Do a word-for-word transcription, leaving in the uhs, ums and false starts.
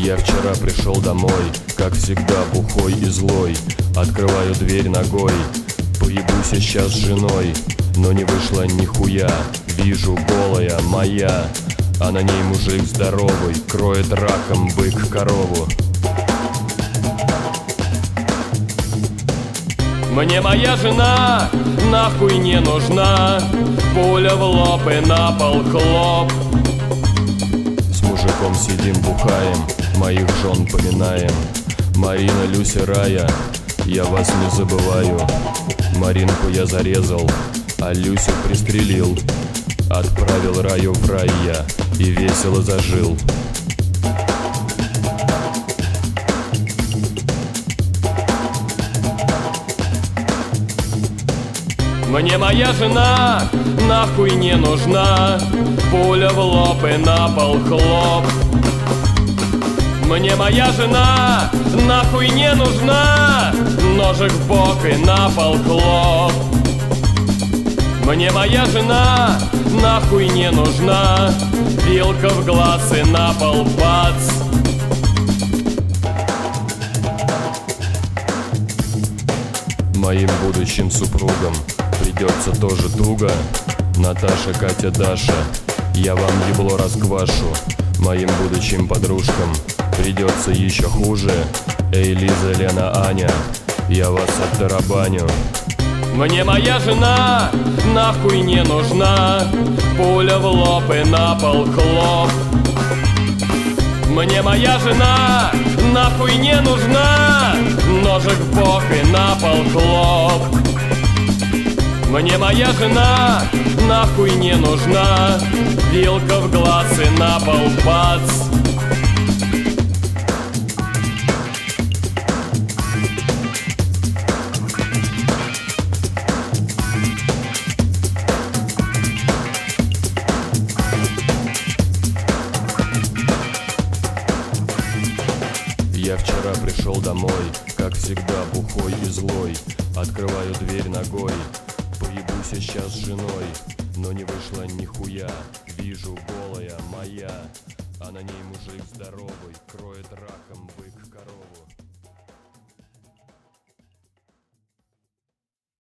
Я вчера пришел домой, как всегда, бухой и злой. Открываю дверь ногой, поебусь я сейчас с женой. Но не вышло нихуя, вижу голая моя, а на ней мужик здоровый, кроет раком бык корову. Мне моя жена нахуй не нужна, пуля в лоб и на пол хлоп. С мужиком сидим, бухаем, моих жен поминаем. Марина, Люся, Рая, я вас не забываю. Маринку я зарезал, а Люсю пристрелил. Отправил Раю в рай я и весело зажил. Мне моя жена нахуй не нужна, пуля в лоб и на пол хлоп. Мне моя жена нахуй не нужна, ножик в бок и на пол хлоп. Мне моя жена нахуй не нужна, вилка в глаз и на пол бац. Моим будущим супругам придется тоже туго. Наташа, Катя, Даша, я вам ебло расквашу. Моим будущим подружкам придется еще хуже. Эй, Лиза, Лена, Аня, я вас оттарабаню. Мне моя жена нахуй не нужна, пуля в лоб и на пол хлоп. Мне моя жена нахуй не нужна, ножик в бок и на пол хлоп. Мне моя жена нахуй не нужна, вилка в глаз и на пол бац. Я вчера пришел домой, как всегда, бухой и злой. Открываю дверь ногой, поебусь я сейчас с женой. Но не вышло нихуя, вижу голая моя, а на ней мужик здоровый, кроет раком бык корову.